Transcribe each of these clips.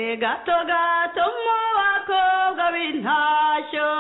gato gato mu bakobwa b'intashyo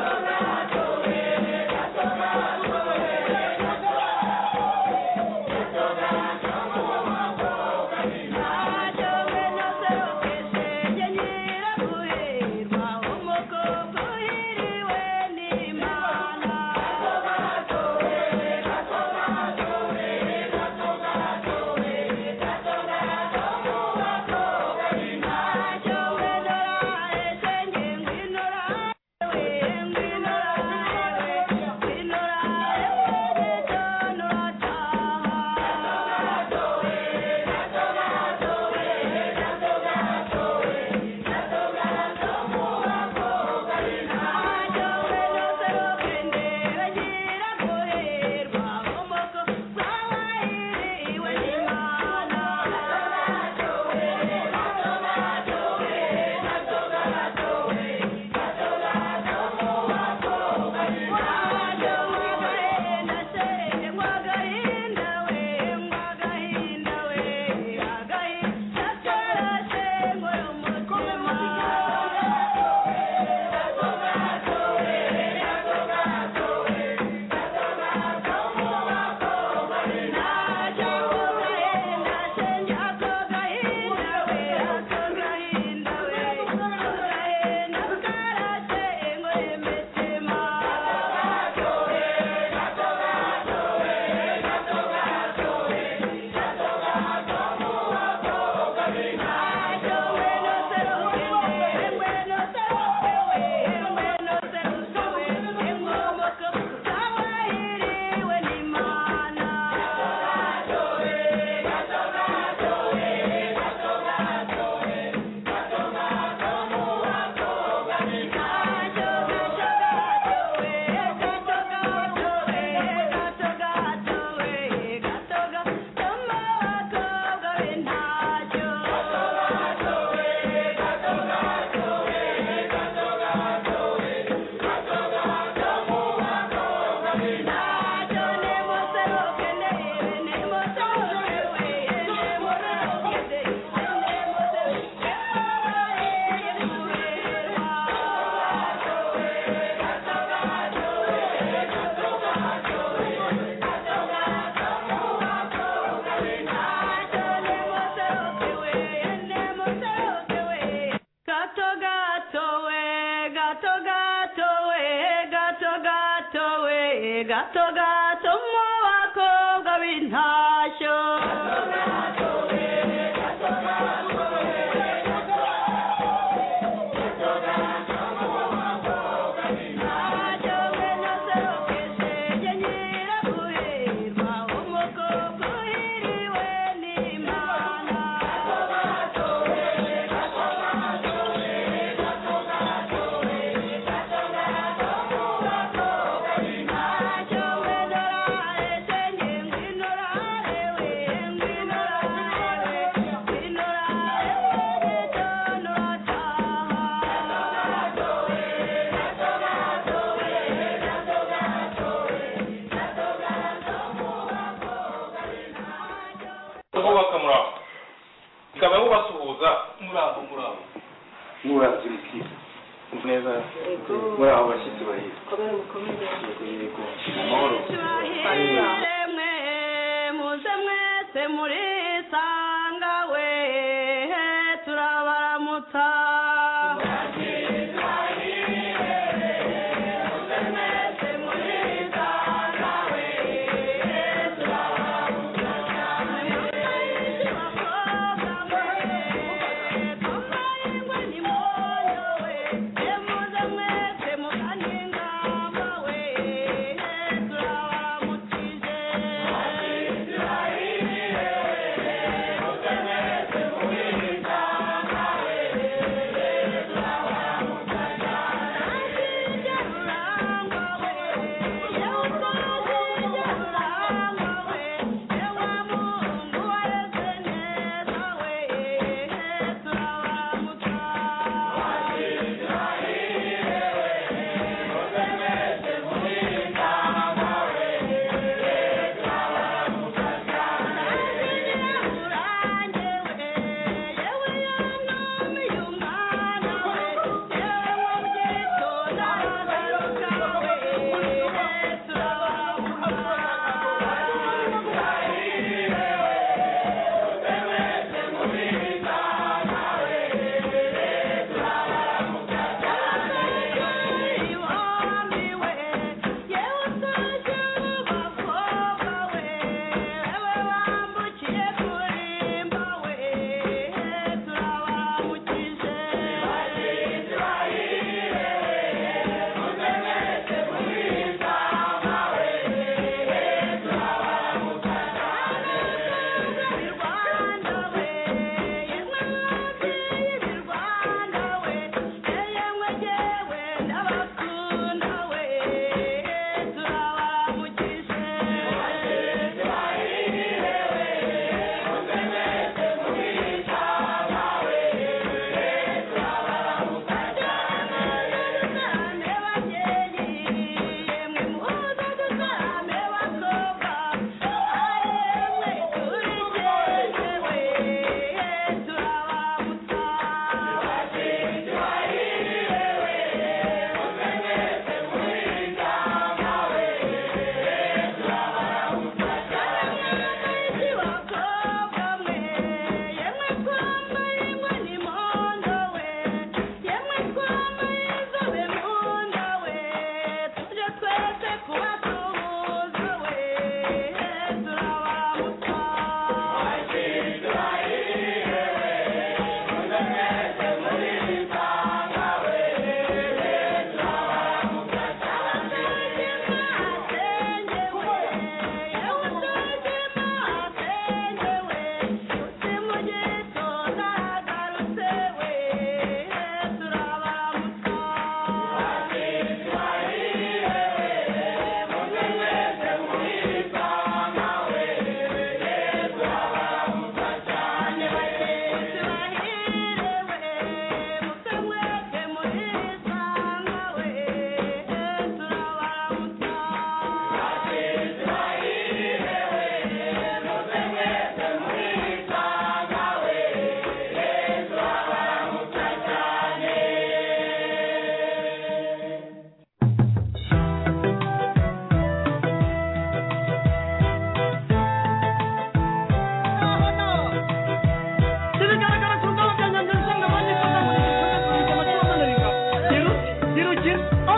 gato gato mu bakobwa b'intashyo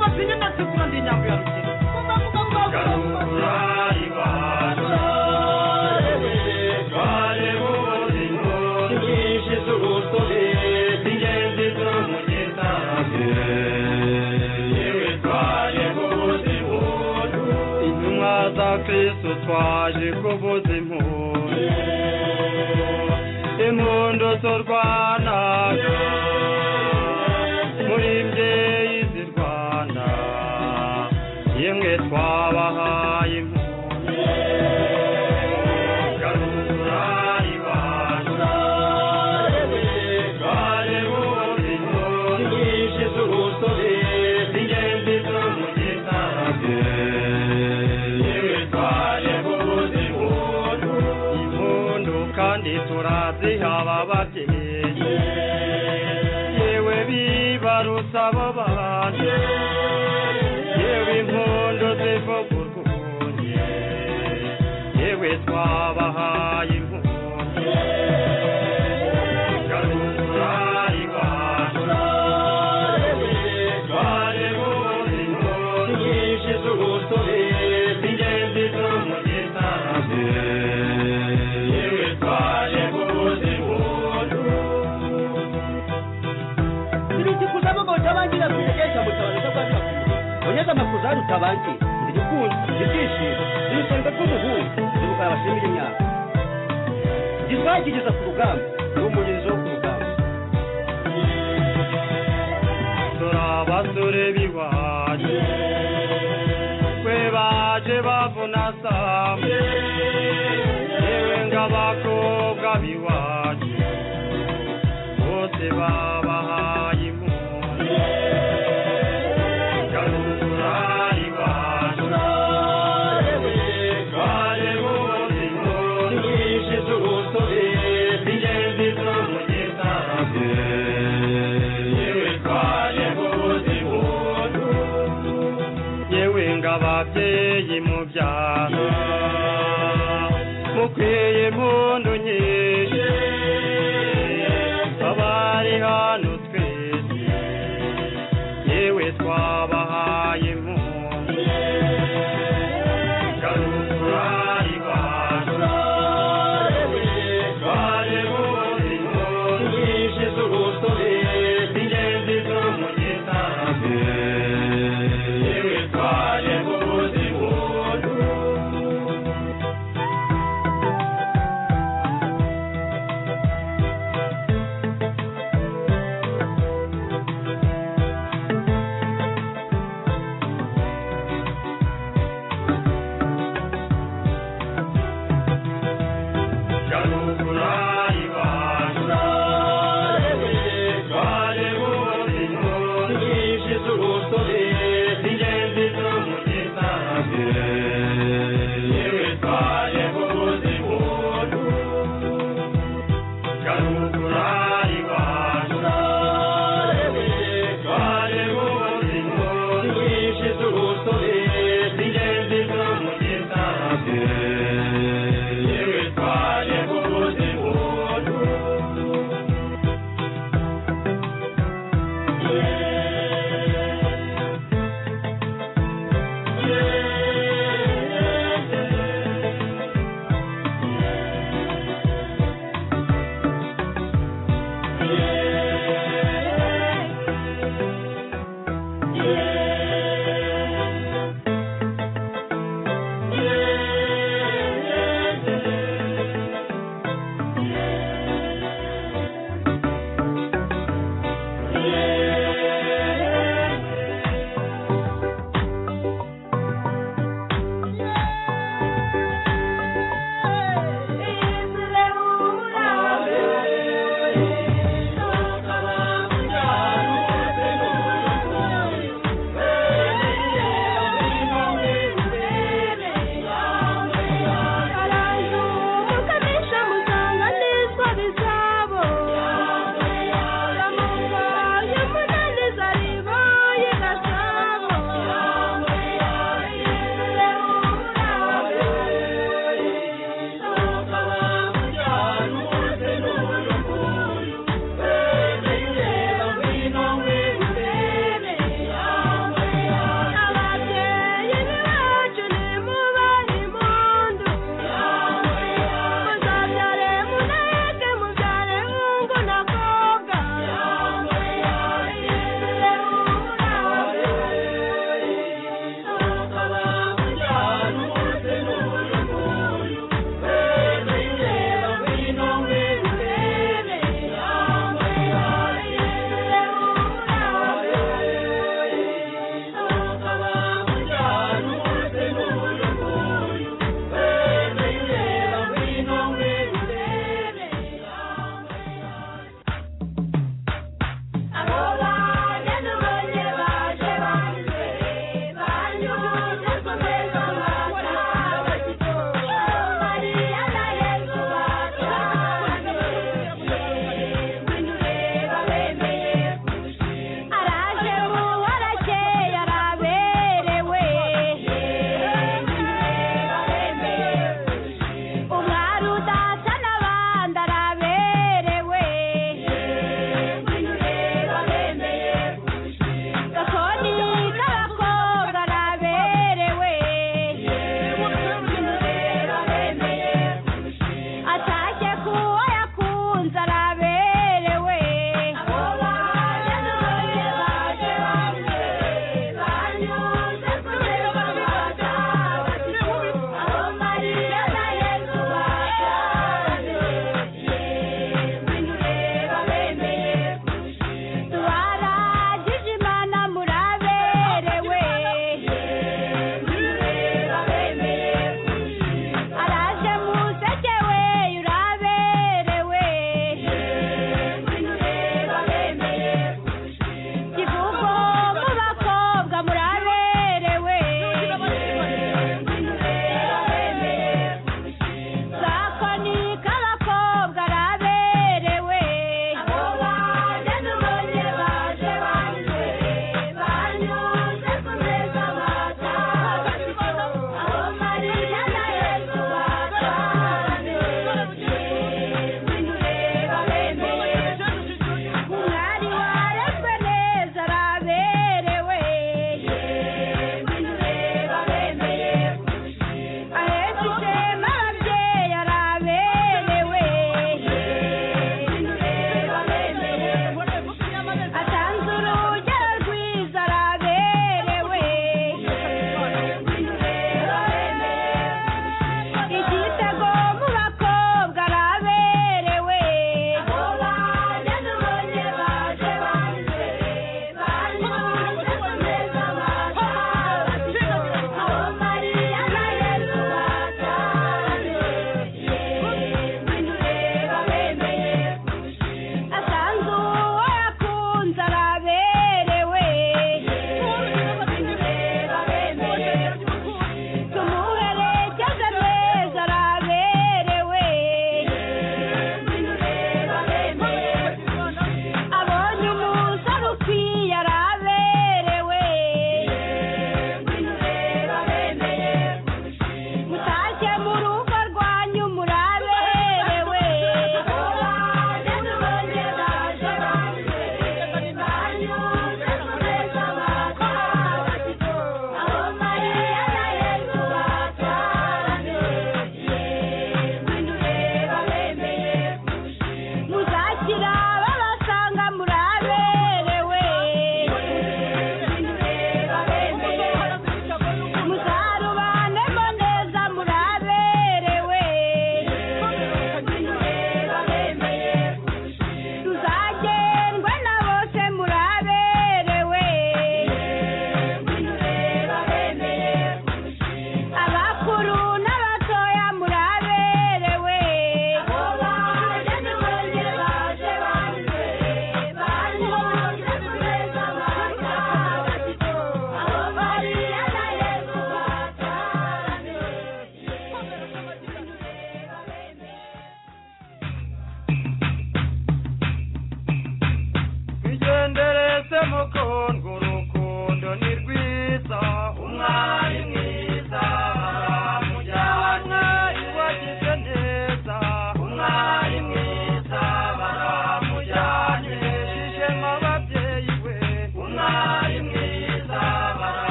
batinye ndasekura ndi nyambo ya rukira garura iwacu tware ubuzima nyinshi z'ubutore z'ingenzi zo mu gitambi yewe tware ubuzima intumwa za kristo twaje kuvuza impundu impundu z'urwanaga muri mbyeyi z'i rwanda yemwe twabahaye impundu garura iwacu tware ubuzima nyinshi z'ubutore z'ingenzi zo mu gitambi yewe tware ubuzima impundu kandi turaziha ababyeyi yewe bibarutsa abo bana yewe impundu zivuga urwunge yewe twabahaye impundu garura iwacu tware ubuzima nyinshi z'ubutore z'ingenzi zo mu gitambi yewe tware ubuzima nilikuza baba utabangira kuregesha mutabanza kwa onyeza makuza utabangi ndikundi ndikishira nisanga kumuhungu ndikora abashimira imyaka ndizwagiriza ku rugamba n'umurinzi wo ku rugamba turabasore biwacu kwe baje bavuna samu yewe ng'abakobwa biwacu bose babahaye impundu garura iwacu tware ubuzima nyinshi z'ubutore z'ingenzi zo mu gitambi yewe tware ubuzima yewe ng'ababyeyi mubyara mukwiye impundu nyinshi abari hano twese yewe twabahaye impundu garura iwacu tware ubuzima nyinshi z'ubutore z'ingenzi zo mu gitambi yewe tware ubuzima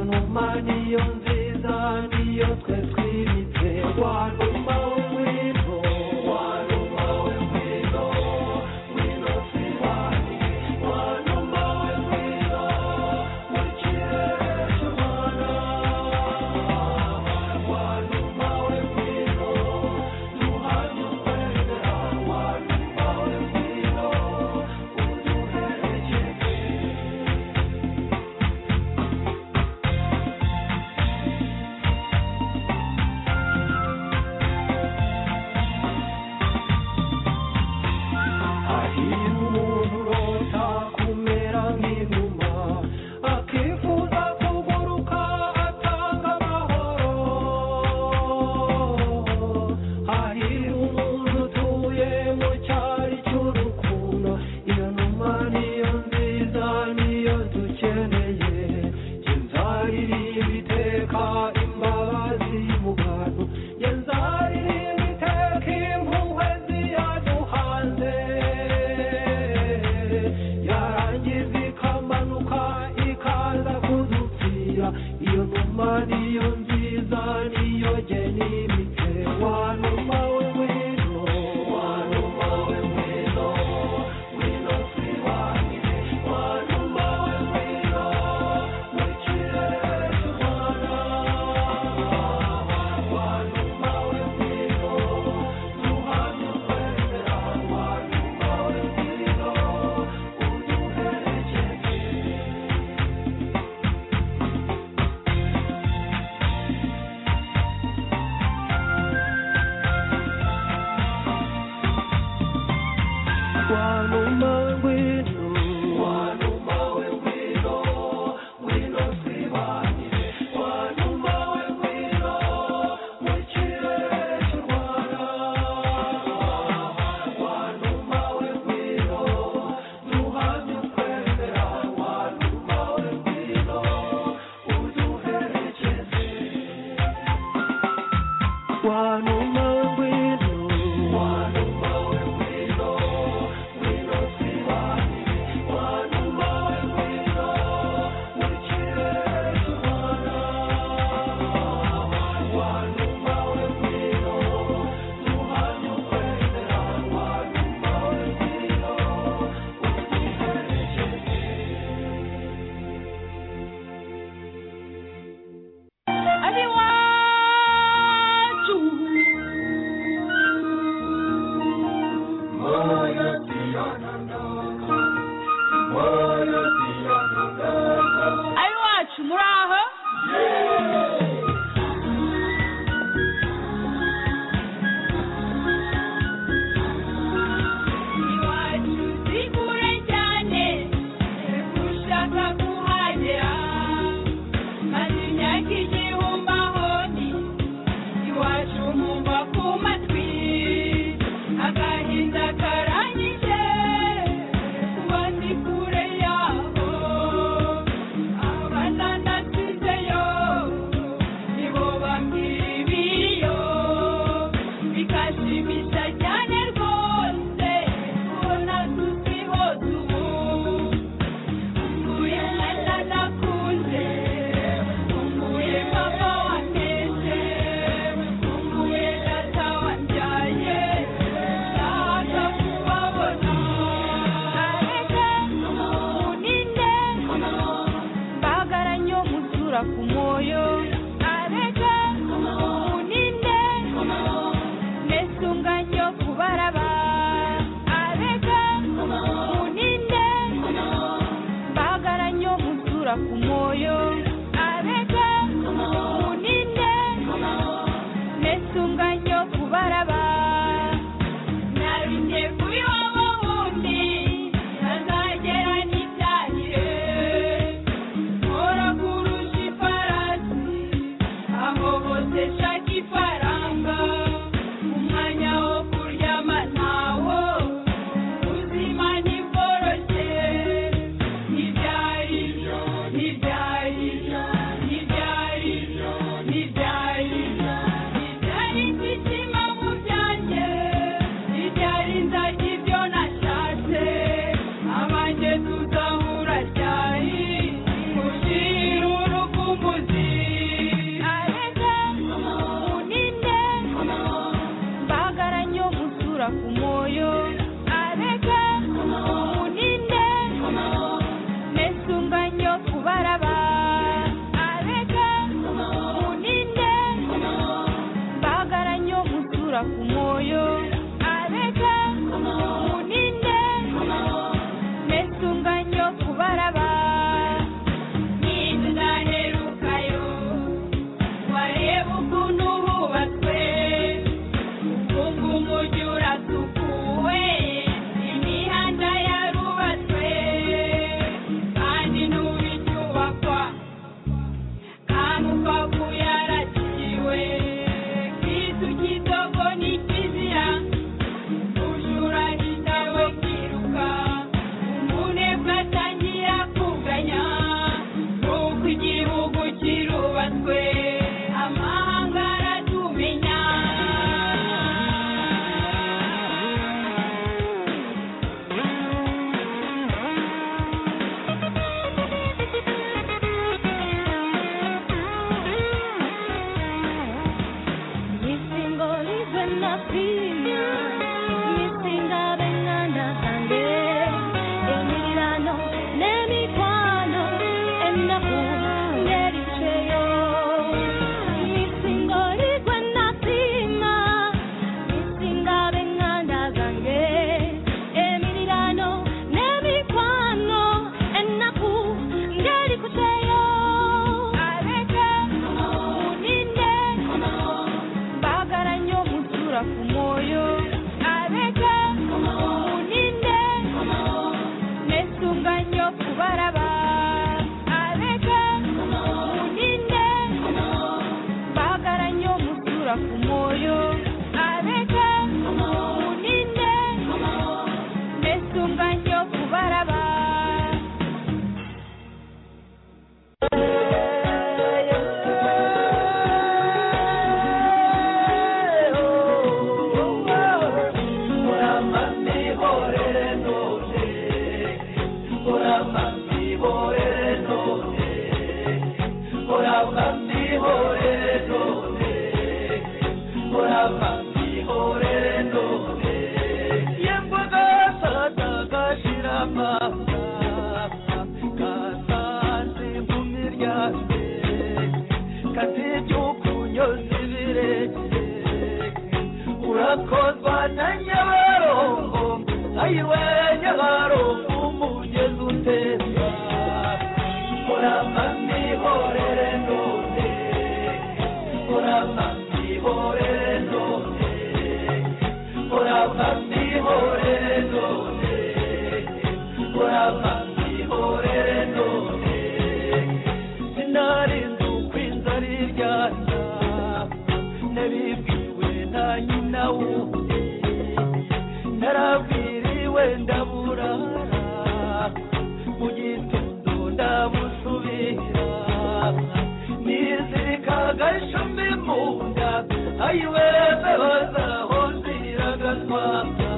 numa niyo nziza niyo twe twimitse wanuma w'ingwino wanuma w'ingwino ngwino twibane wanuma w'ingwino mu kirere cy'u Rwanda wanuma w'ingwino duhamye ukwemera wanuma w'ingwino uduherekeze hahirwa umuntu urota kumera nk'inuma akifuza kuguruka atanga amahoro hahirwa umuntu utuye mu cyari cy'urukundo iyo numa niyo nziza niyo dukeneye jye nzaririmba iteka imbabazi mu bantu jye nzaririmba iteka impuhwe ziyaduhanze yarangiza ikamanuka ikaza kudupfira iyo numa niyo nziza niyo jye nimitse wanuma w'ingwino wanuma w'ingwino ngwino twibanire wanuma w'ingwino mu kirere cy'u Rwanda wanuma w'ingwino duhamye ukwemera wanuma w'ingwino uduherekeze wanuma w'ingwino wanuma w'ingwino ngwino twibanire wanuma w'ingwino mu kirere cy'u Rwanda wanuma w'ingwino duhamye ukwemera wanuma w'ingwino uduherekeze wanuma w'ingwino wanuma w'ingwino ngwino twibanire wanuma w'ingwino mu kirere cy'u Rwanda wanuma w'ingwino duhamye ukwemera wanuma w'ingwino uduherekeze ari wacu moyo tiyananda moyo tiyananda ari wacu muri aho iwacu si kure cyane ushaka kuhagera maze imyaka igihumbi aho ndi iwacu nkumva ku matwi agahinda karanyije kuba ndi kure yaho abana nasizeyo nibo bambwira ibiriyo bikashimisha cyane rwose kubona tusiho tubu umbuye mwana nakunze umbuye papa wanteze umbuye data wambyaye ndashaka kubabona areke muninde mbagaranye musura ku moyo areke muninde nesunganye kubaraba areke muninde mbagaranye musura ku moyo areke muninde nesunganye kubaraba narinde kuri wowe wundi ntazagera n'ibyahire nkora kurusha ifarasi musura ku moyo abeka muninde nesunganyo kubaraba nindaherukayo wareba ukuntu hubatswe ubu umujyi urasukuwe imihanda yarubatswe kandi n'ubicyubakwa kamukavu yaraciwe kitu kidogo ni kizira ujura hitawe kiruka umunebwe atangira kuganya nuko igihugu kirubatswe amahanga aratumenya Nisingolizwe na pina, nisingabenganda zange, emirano n'emikwano, ennaku n'ebiceyo. Nisingolizwe na pina, nisingabenganda zange, emirano n'emikwano, ennaku n'ebiceyo. abeka muninde bagaranyo musura ku moyo abeka muninde nesunganyo kubaraba abeka muninde bagaranyo musura ku moyo abeka muninde nesunganyo kubaraba urakozwa na nyabarongo ayiwe nyabarongo umugezi utemba urama mihorere none urama mihorere none urama mihorere none urama mihorere none sinarinze ukwinzara iryana nabibwiwe na nyina wundi narabwiriwe ndaburara mu gitondo ndabusubira nizirika agashumi mu nda ayiwe bazaho ziragatwaka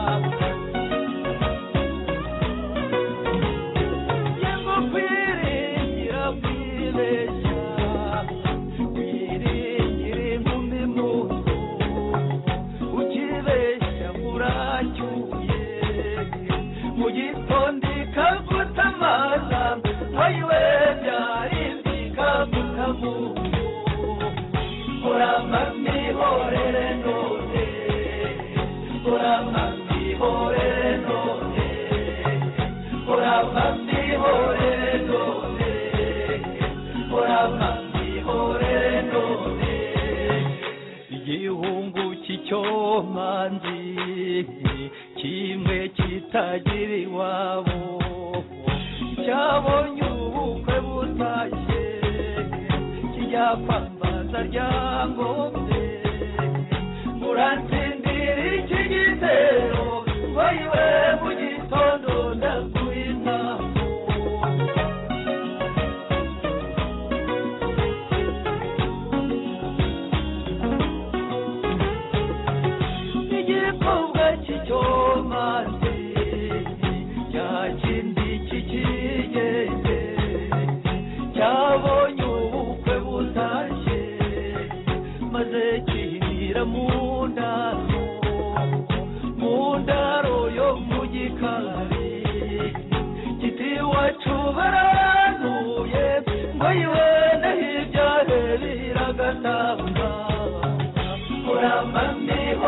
yango kwiringira kwibeshya kwiringira inkumi muto ukibeshya muracyuye mu gitondo ikaguta amaza ayiwe byarindi ikaguta muto urama mihorere none urama mihorere none urama mihorere none urama mihorere none igihungu cy'icyomanzi kimwe kitagira iwabo cyabonye ubukwe butashye kijya kwambaza ryangombe muransindira iki gitero bayiwe mu gitondo ndaguhina igikorwa cy'icyomanzi cya kindi kikigeze cyabonye ubukwe butashye maze kihinira mu ndaro yo mu gikari kiti wacu baranuye ngo yiwe naho ibyahe biragatanga urama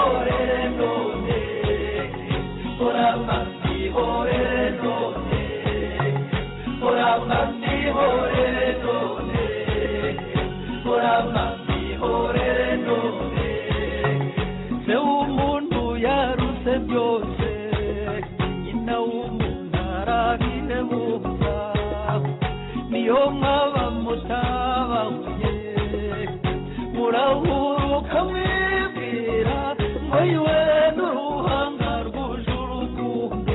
murama ihorere none se umuntu yaruse byose nyina w'umuntu arabihemuza niyo mwaba mutabahuye murahuruka mwibwira ngo iwe n'uruhanga rwuje urukundo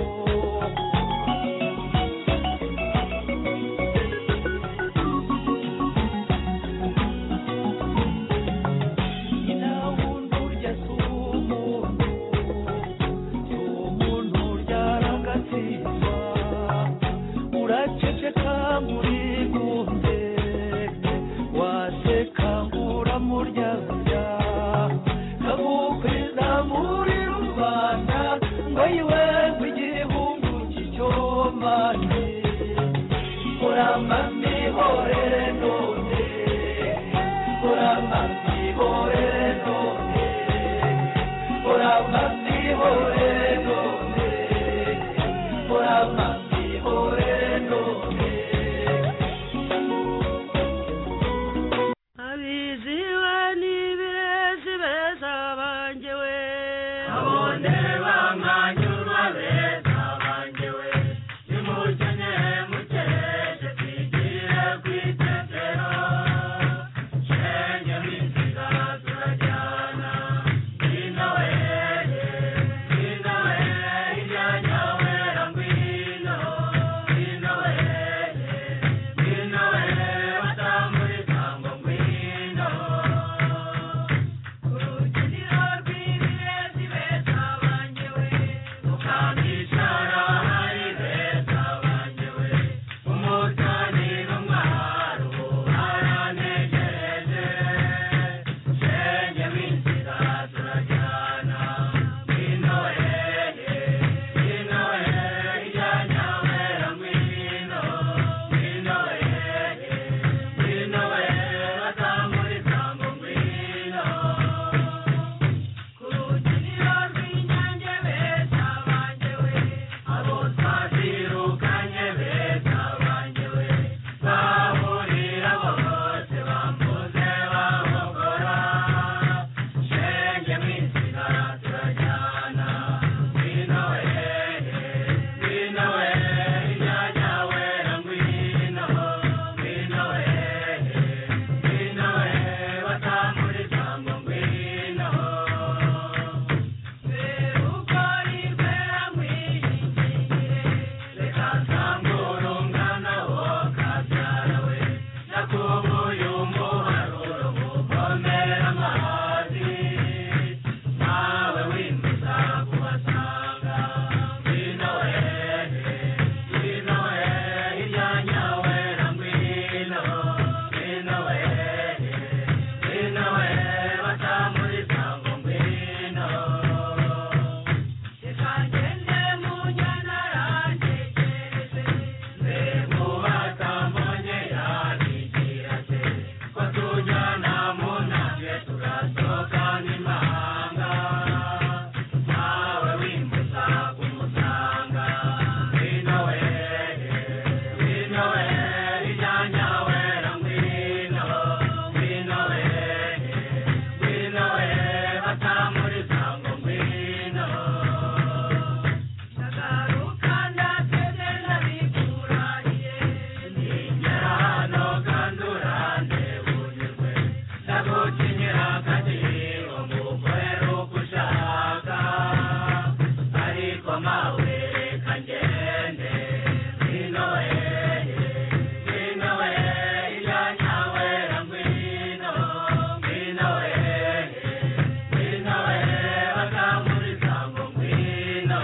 nyina wundi urya si umuntu ryaragatsindwa uraceceka murigunde waseka nguramuryanza kagukwiza muri rubanda ngo iwe rw'igihungu cy'icyomane kuramba mihorere none kuramba mihorere none kuramba mihorere none kuramba mihorere none abiziwe n'ibirezi beza banjye we abone bamwanyurwa beza banjye we nimukene mukeje twigire kwitetero shenge minsiga turajyana ngwino we iryanya wera ngwino we batamuriza ngo ngwino urukiniro rw'ibirezi beza banjye we ukandishara hari beza banjye we umutani n'umwaro baranegereje shenge minsiga turajyana ngwino we iryanya wera ngwino we batamuriza ngo ngwino kurukiniro rw'inyange beza banjye we abo twazirukanye beza banjye we bahurira bose bambuze bahogora shenge minsiga turajyana ngwino we iryanya wera ngwino we batamuriza ngo ngwino ukora ibera mwiyingire reka nsangure umwana wo kabyara we nakubuye umuharuro muvomera amazi nawe wimbuza kubasanga ngwino we iryanya wera ngwino we batamuriza ngo ngwino reka ngende mu njyana yantegereje mbega ubatambonye yabigira se ko tujyana mu ntabwe turasohoka n'imahanga nawe wimbuza kumusanga ngwino we iryanya wera ngwino we batamuriza ngo ngwino ndagaruka ndateze ndabikurahiye ningera hano kandi urandebunyurwe ndagukinyira akadiho ngukorere uko ushaka ariko mawe reka ngende ngwino we iryanya wera ngwino we batamuriza ngo ngwino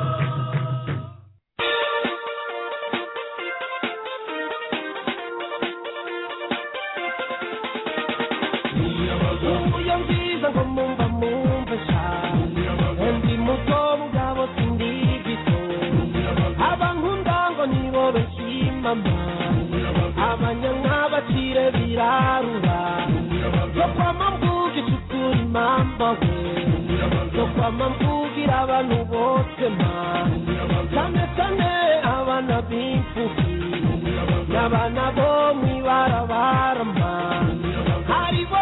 umuyo mwiza ngo mumve sha ndi muto mugabo sindi gito abankunda ngo nibo bashimama abanyankabacire birarura yo kwama mvuga isukura impamba we yo kwama mvugira abantu bose ma cyane cyane abana b'imfubyi n'abana bo mw'ibarabara ma haribo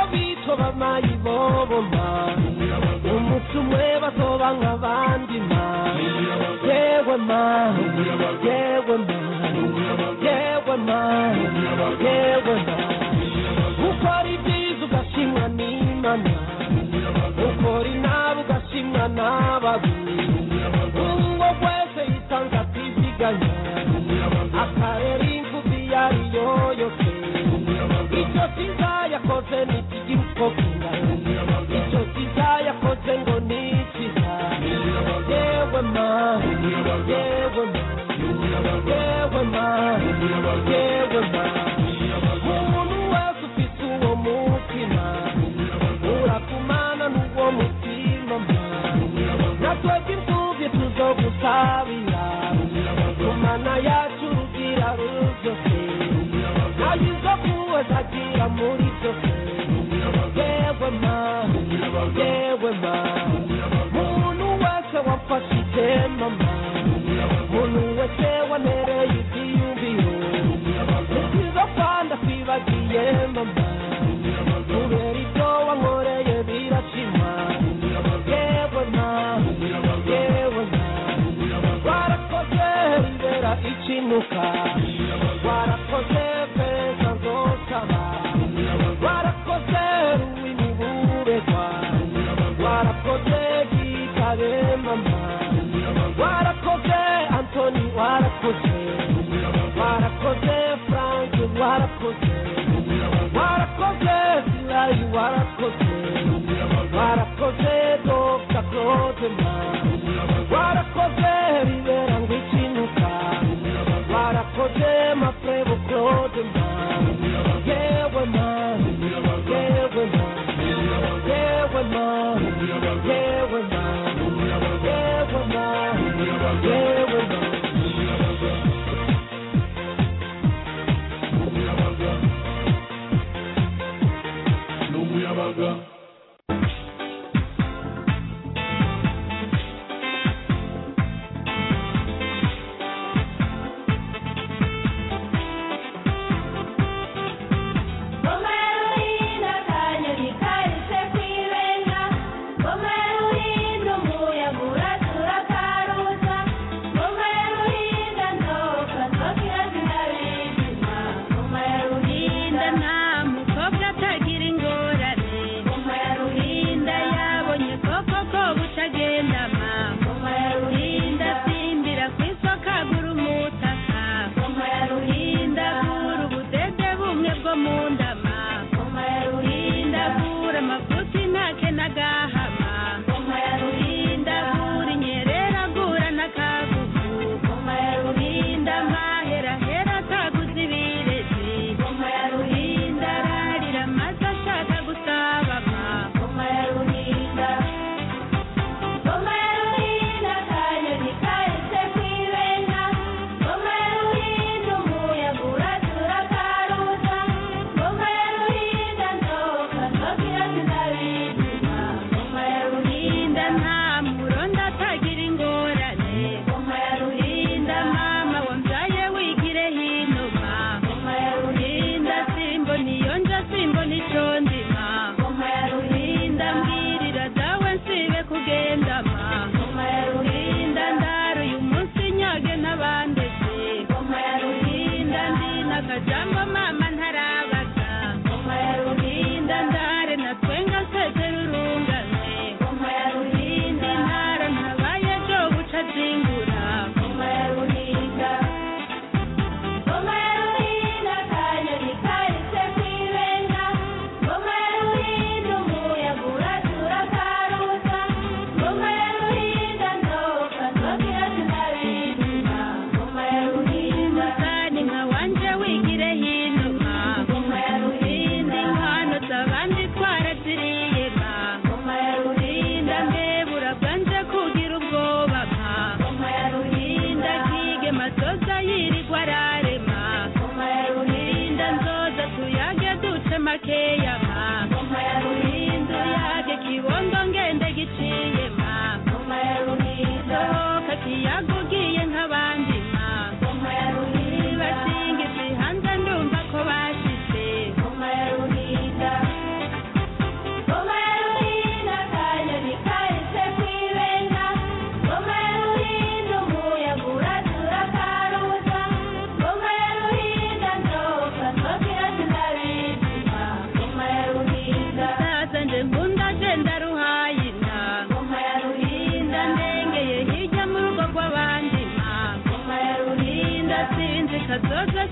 mayibobo ma umunsi umwe bazoba nk'abandi ma yewe ma yewe ma yewe ma yewe ma ukora ibyiza ugashimwa n'Imana ukora inabi ugashimwa n'ababi uwo wese yitanga atiziganya akarera imvubi iyo ari yo yose icyo cyiza yakoze ni ikigira uko kingana icyo cyiza yakoze ngo ni cyiza yewe ma yewe ma yewe ma yewe ma umuntu wese ufite uwo mutima urakumana n'uwo mutima ma natwe imfubyi tuzogusabira kumana yacu rugira rubyose nayizo kuwe zagira muri byose yewe ma yewe ma muntu wese wafashe itema ma muntu wese wanereye ibyiyumviro nibyiza kwanda kwibagiye mama kubera ibyo wankoreye birashima yewe ma yewe ma warakoze ribera ikinuka warakoze pesa nzosaba warakoze ruwimiburegwa warakoze gitabe mama warakoze Antoni warakoze warakoze Frank warakoze warakoze Silayi warakoze warakoze Dr. Claude ma warakoze ribera ngo ikinuka warakoze Mafrebo Claude ma yewe ma yewe ma yewe ma yewe ma yewe ma yewe ma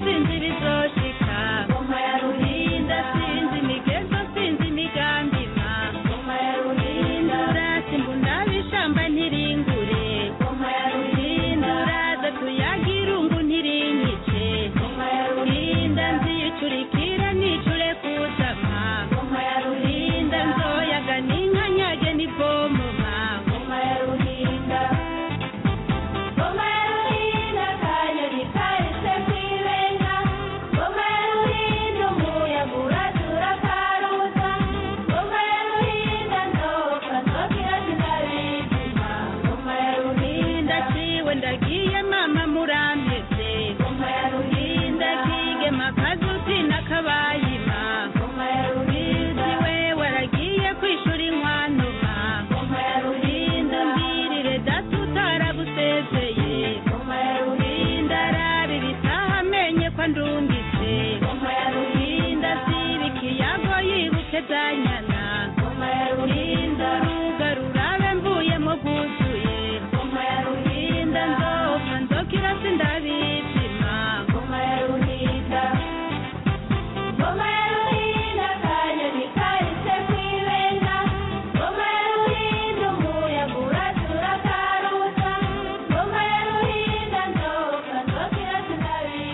sinzi bizoshika ngoma ya ruhinda sinzi imigenzo sinzi imigambi ma ngoma ya ruhinda urasi mbundabishamba ntiringure ngoma ya ruhinda uraza tuyagirungu ntirinyice ngoma ya ruhinda nziyicurikira nicure kuzama ngoma ya ruhinda nzoyaga ninkanyage n'ivomo ma ngoma ya ruhinda ngoma ya ruhinda kanyoni karise kwibenga ngoma ya ruhinda umuyaga uratura karuza ngoma ya ruhinda nzoka nzokira sinabizima ngoma ya ruhinda ciwe ndagiye mama murampeze ngoma ya ruhinda kigema kazuti nakabayima ngoma ya ruhinda we waragiye kwishura inkwano ma ngoma ya ruhinda mbirire data utaragusezeye ngoma ya ruhinda arabira isaha amenye ko ndungitse ngoma ya ruhinda siba ikiyago yibuke za nyana ngoma ya ruhinda ruga rurabe mbuyemo bwuzuye ngoma ya ruhinda nzoka nzokira sindabizima ngoma ya ruhinda ngoma ya ruhinda kanyoni karise kwibenga ngoma ya ruhinda umuyaga uratura karuza ngoma ya ruhinda nzoka nzokira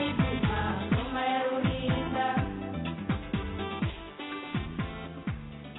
sinabizima ngoma ya ruhinda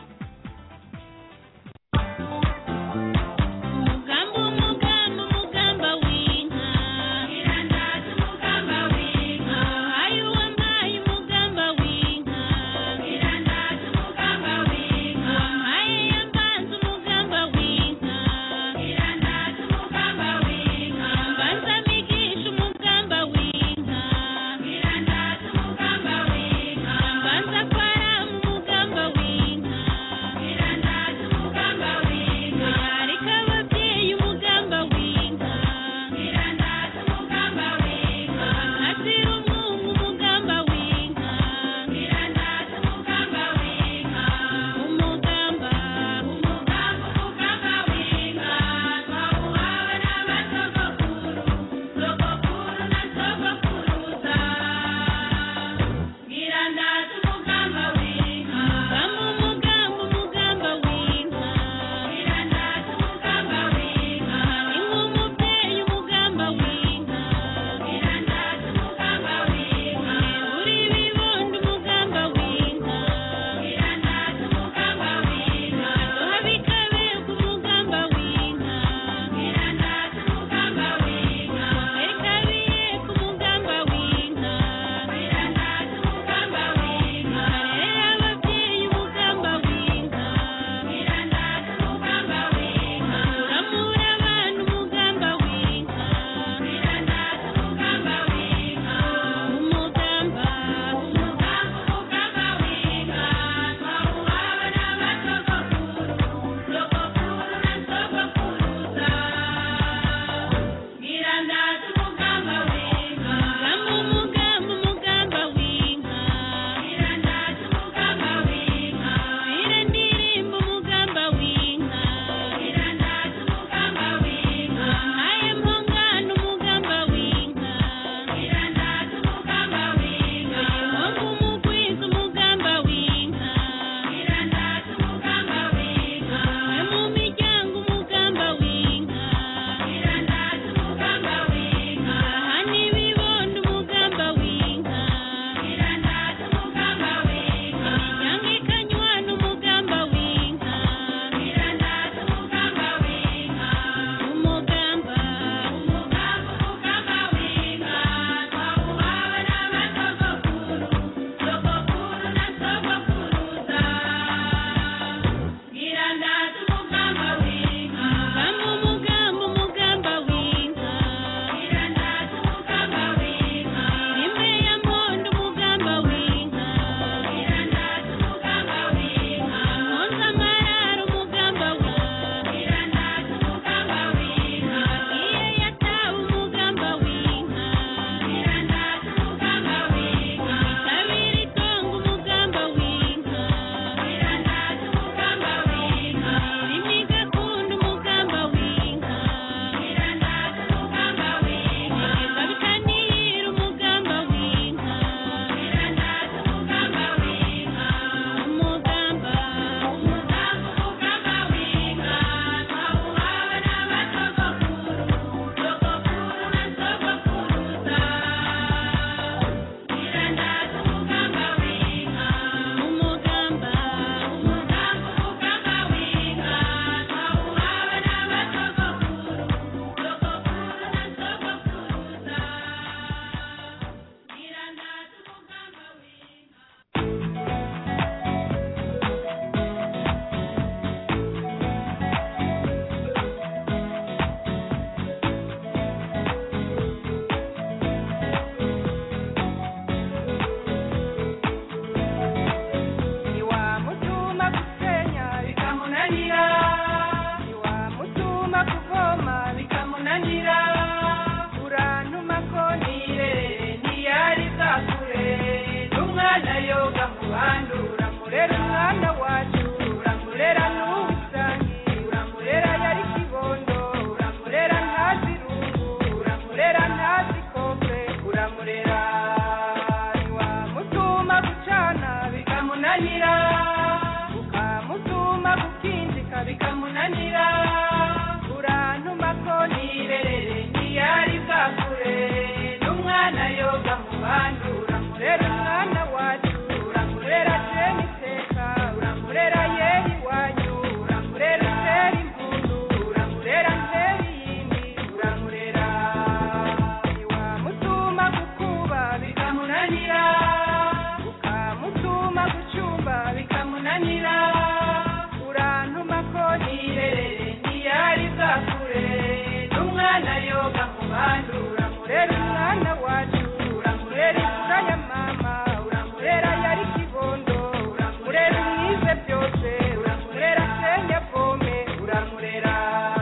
bikamunanira urantuma ko nirerere ntiyari bwakure n'umwana yoga mu bandi uramurera umwana wacu uramurera imfura ya mama uramurera yari kibondo uramurera umwize byose uramurera senya pome uramurera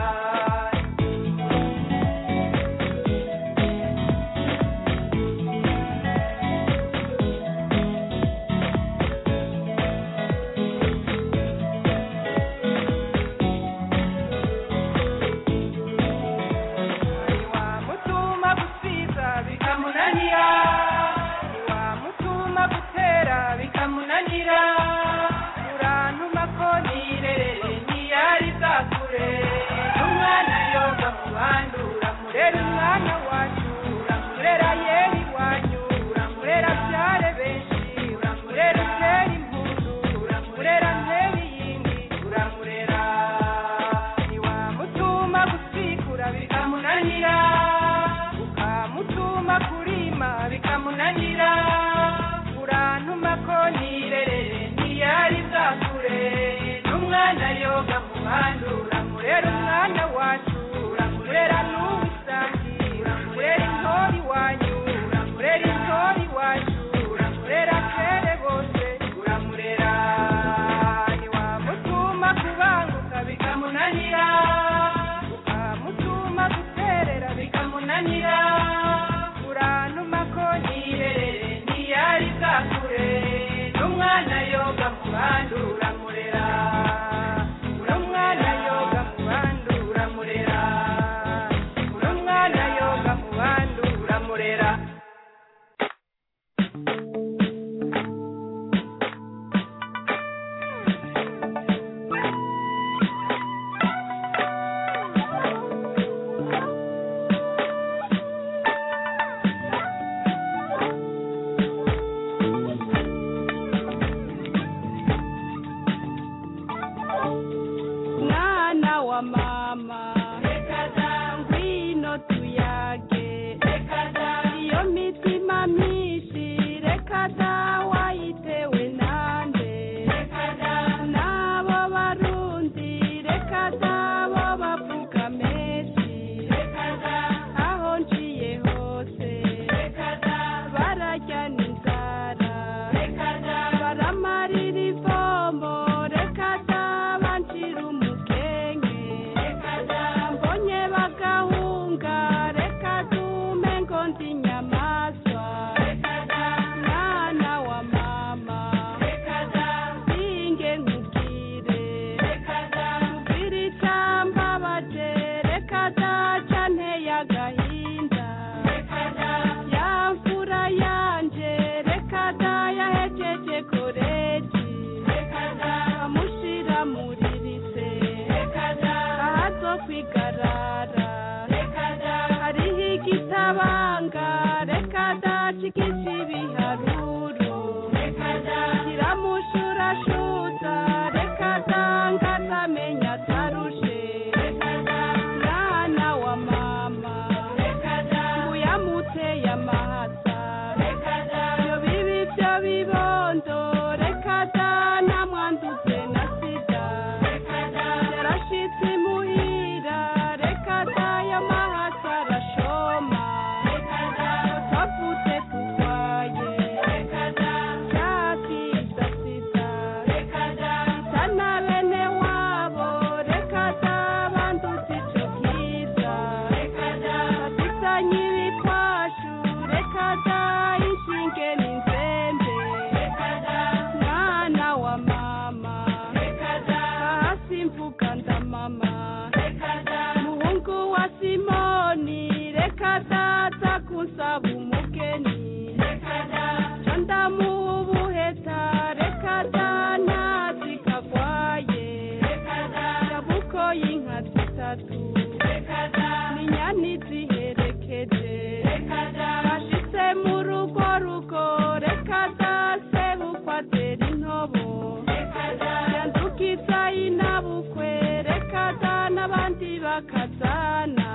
wamutuma gusiza bikamunanira wamutuma gutera bikamunanira urantuma ko nirerere ntiyari bwakure n'umwana yoga mu bandi uramurera umwana wacu uramurera yeri wanyu uramurera byare benshi uramurera utera impundu uramurera ntera iyindi uramurera ntiwamutuma gusikura bikamunanira ukamutuma kurima bikamunanira urantuma ko nirerere ntiyari bwakure n'umwana yoga mu bandi uramurera umwana wacu uramurera n'uwisangi uramurera intori wanyu uramurera intori wacu uramurera kere bose uramurera ntiwamutuma kubanguka bikamunanira ukamutuma guterera bikamunanira urantuma ko nirerere ntiyari bwakure n'umwana yoga mu bandi uramurera n'umwana yoga mu bandi uramurera n'umwana yoga mu bandi uramurera mwana wa mama ngwino tuyage iyo mitima myinshi reka da wayitewe nande n'abo barundi reka da bo bavuga menshi aho nciye hose barajya n'inzara baramarira ivombo reka da bancira umukenge mbonye bagahunga reka dume ngo ndi inyamaswa mwana wa mama singe nkubwire nkubwire icyambabaje reka da canteye agahinda ya mfura yanje reka da yahejeje koleji amushira muri lise ahazo kwigarara hariho igitabanga reka da cikisi ibiharuro kiramushurashuza reka da ngatamenya atarushe mwana wa mama uyamuteye amahasa iyo bibi byo bibondo reka da ntamwanduze na sida yarashitse imuhira reka da y'amahasa arashoma twavutse turwaye cyakiza sida isa na bene wabo reka da banduze ico kiza bafitanye ibikwashu reka da inshinge n'inzembe mwana wa mama hasi mvuga ndamama muhungu wa simoni reka da takusaba umugeni co ndamuha ubuheta reka da ntazi kagwaye yabukoye inka zitatu n'inyani ziherekeje ashitse mu rugo reka da sebukwa atera intobo yandukiza inabukwe reka da n'abandi bakazana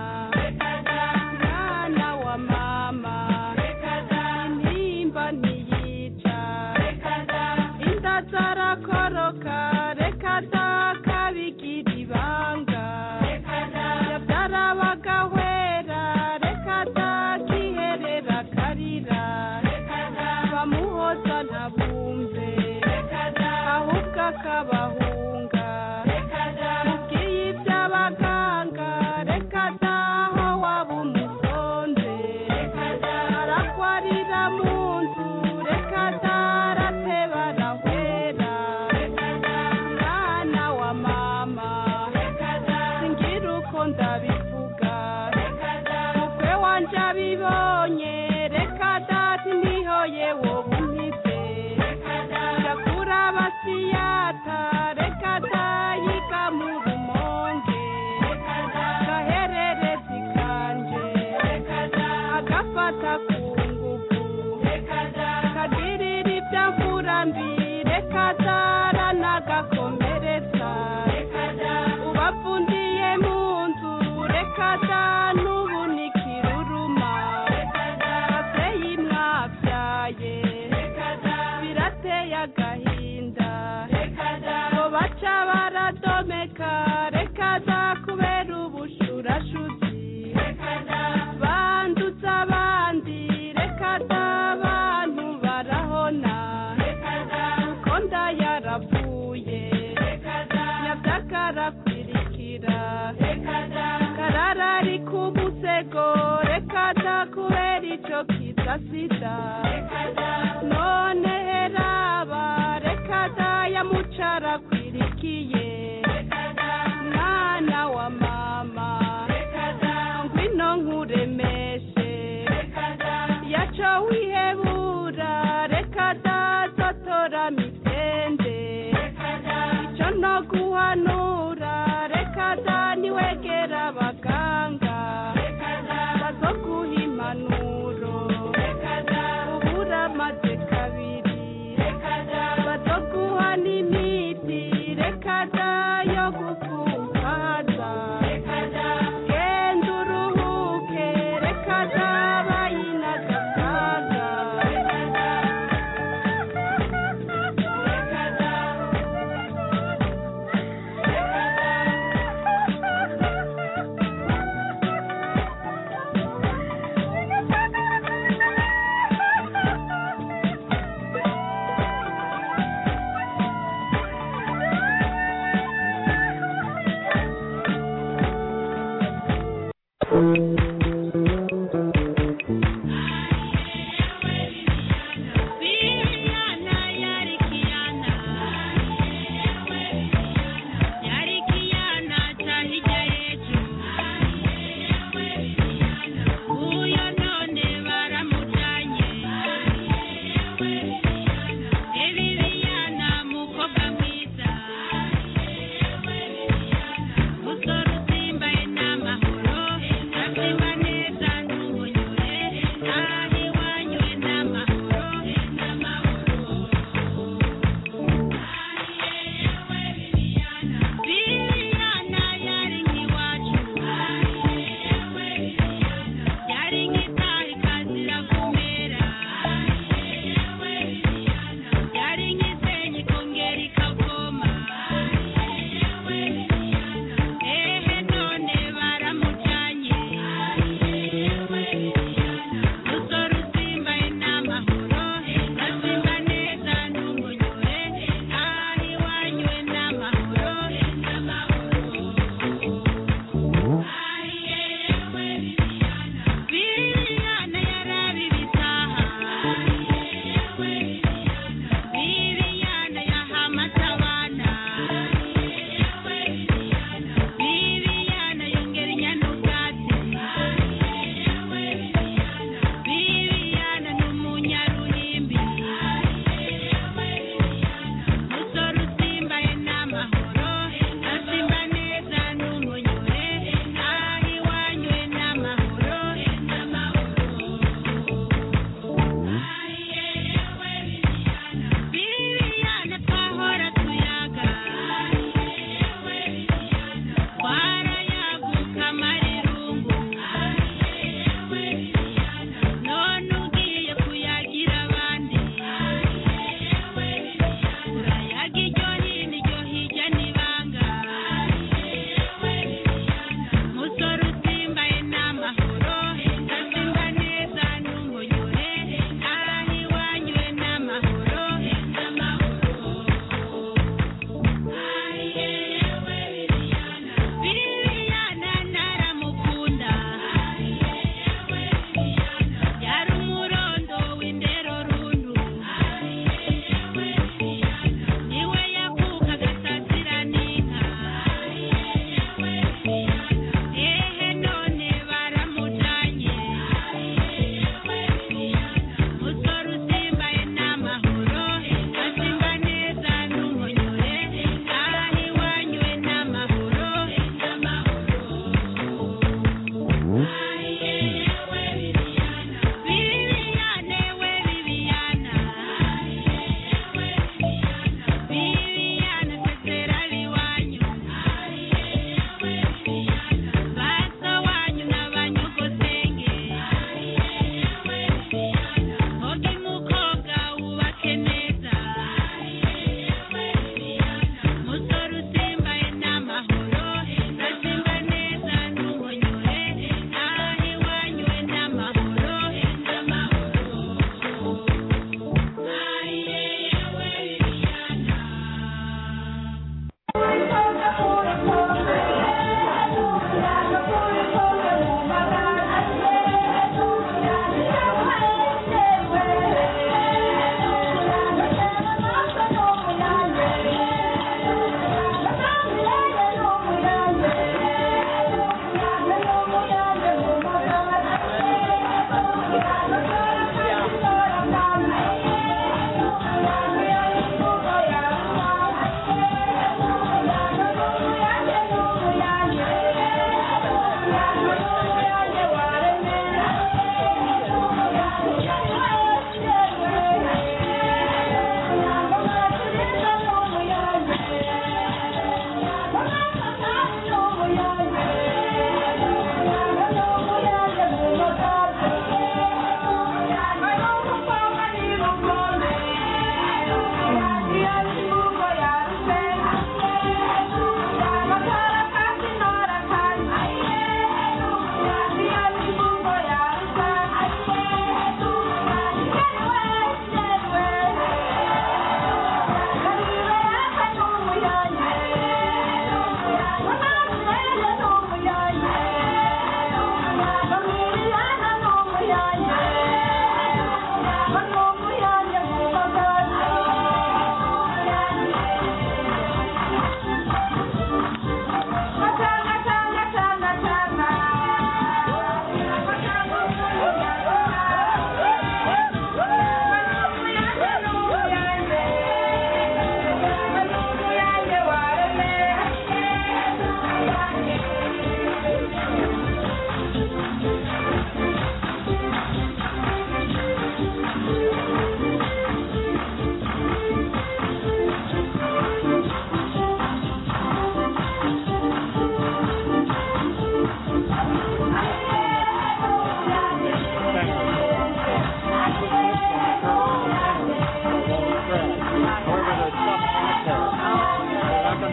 mwana wa mama intimba ntiyica inda zarakora gutoroka reka da kabigira ibanga yabyara bagahwera reka da kiherera karira bamuhoza ntabumve ahubwo akabahunga mubwiye iby'abaganga reka da aho waba umusonze arakwarira mu nzu reka da arateba arahwera mwana wa mama singira uko ndabivuga mukwe wanje abibonye reka dati niho yewe bunkize yakura abasiyata reka da yiga mu rumonge gahererezi kanje agafata ku ngufu kagirira ibyamfura mbi reka da aranagakomeretsa ubavundiye mu nzu reka da n'ubunikira uruma bateye mwabyaye birateye agahinda ngo baca baradomeka reka da kubera ubushurashuzi bandutse abandi reka da abantu barahona kuko nda yarapfuye nyabyakarakwirikira karara ari ku musego reka da kubera icyo kiza sida none heraba reka da yamucara kwirikiye mwana wa mama ngwino nkuremeshe yaco wihebura reka da zotora mitende ico no guhanura reka da niwegera abaganga bazoguha impanuro ubura maze kabiri bazoguha n'imiti reka da yo gukungahaza genda uruhuke reka da bayinagakaga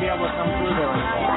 Colombia will come through there as well.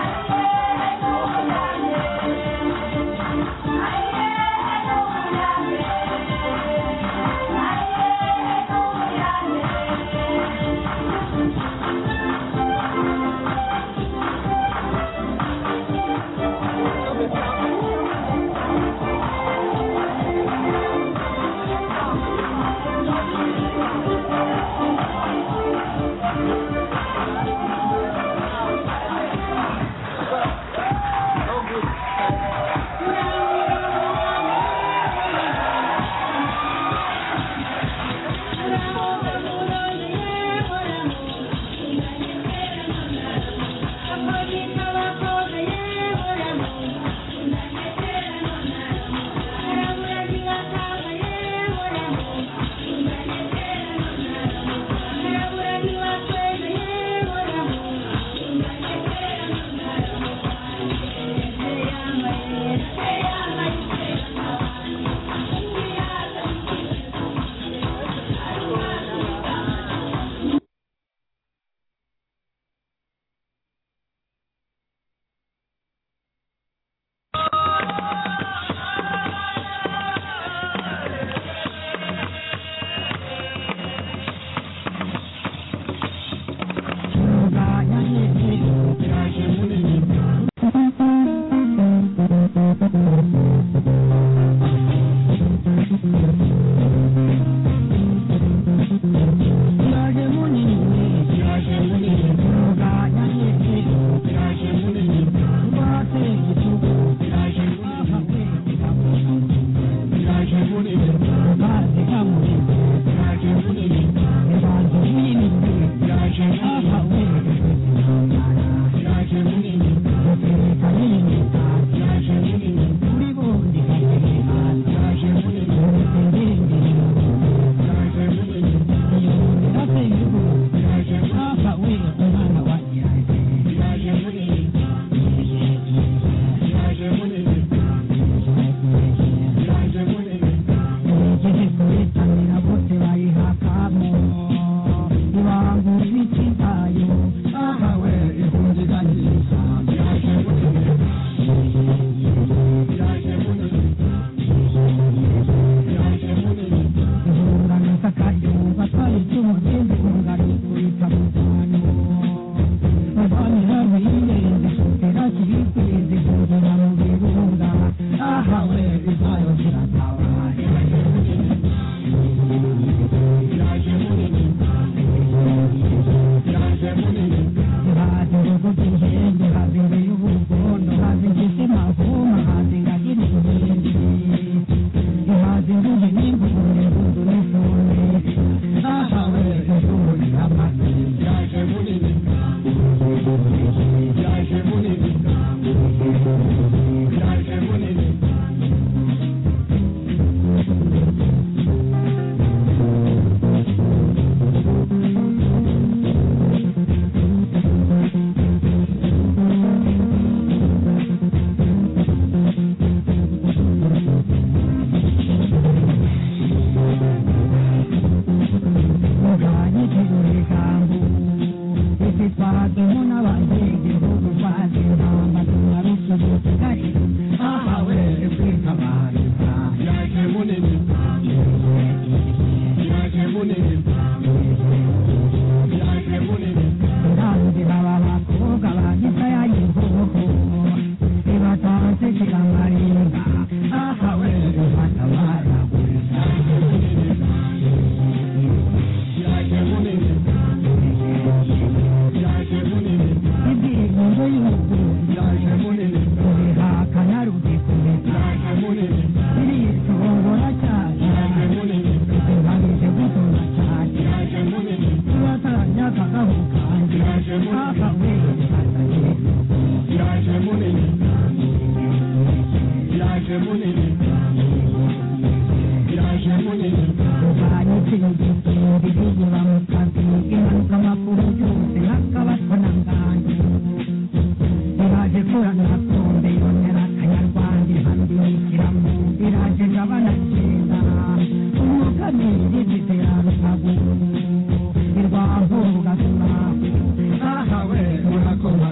Aha, we,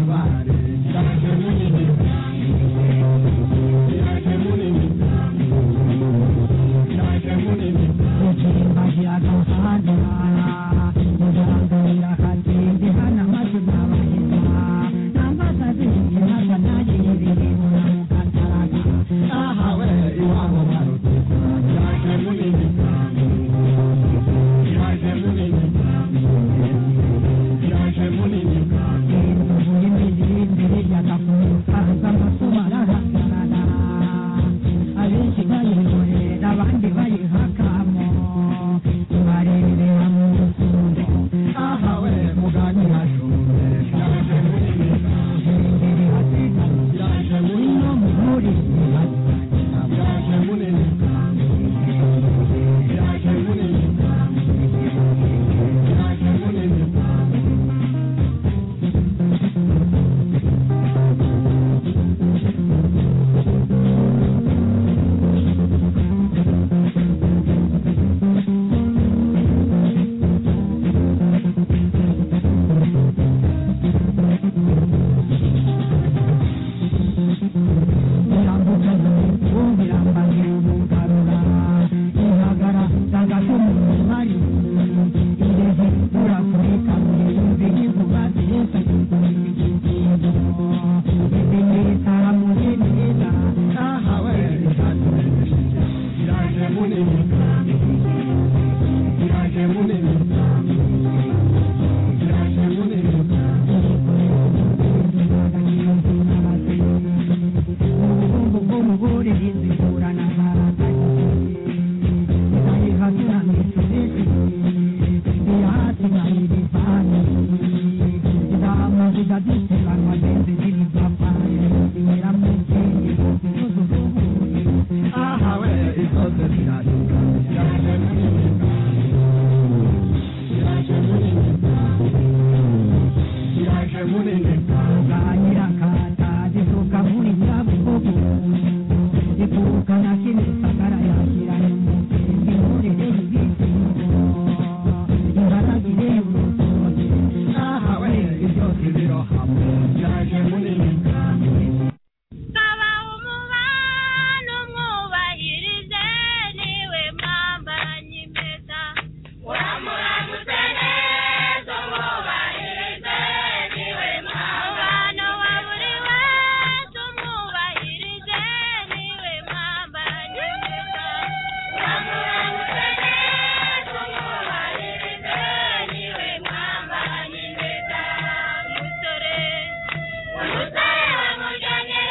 Musore wa mujyane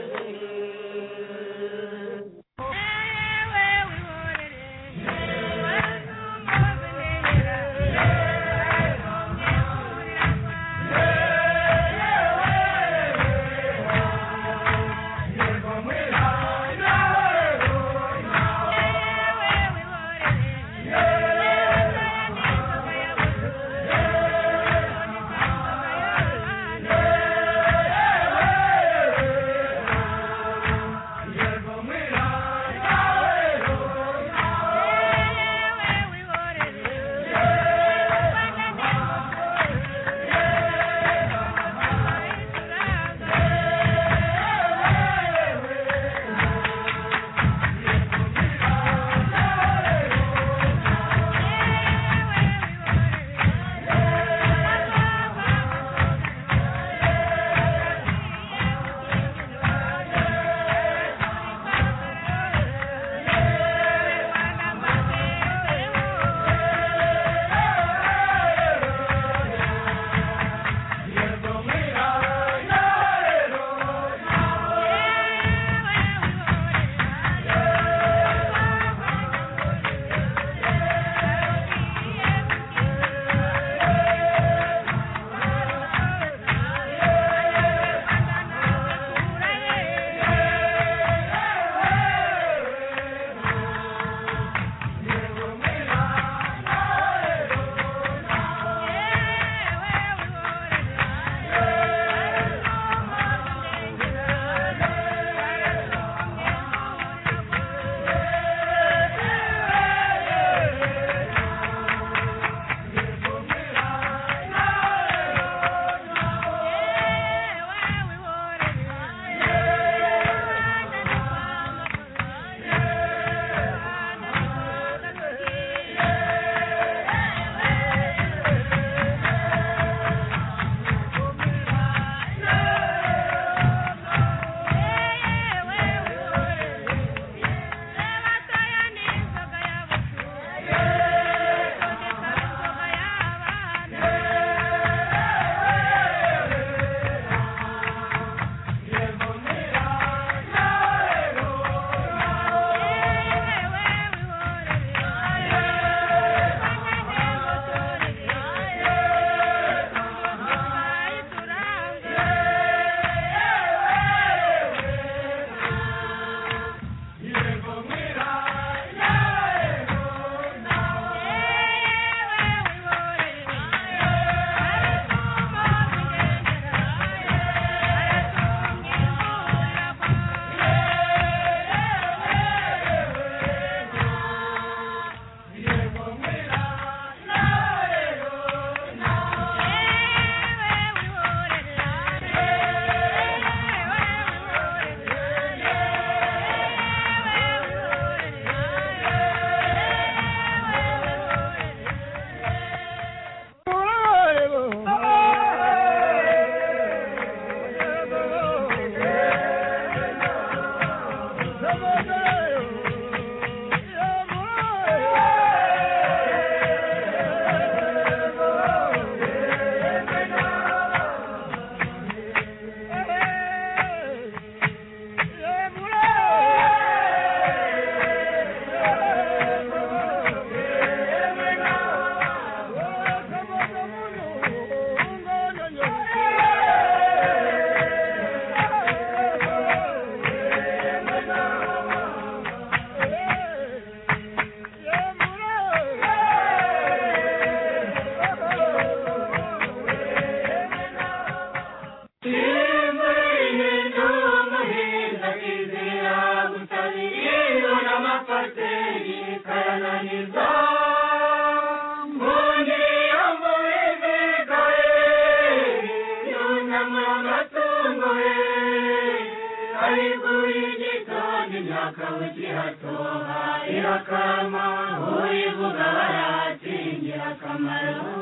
irakama uyivuga baratingira akamaro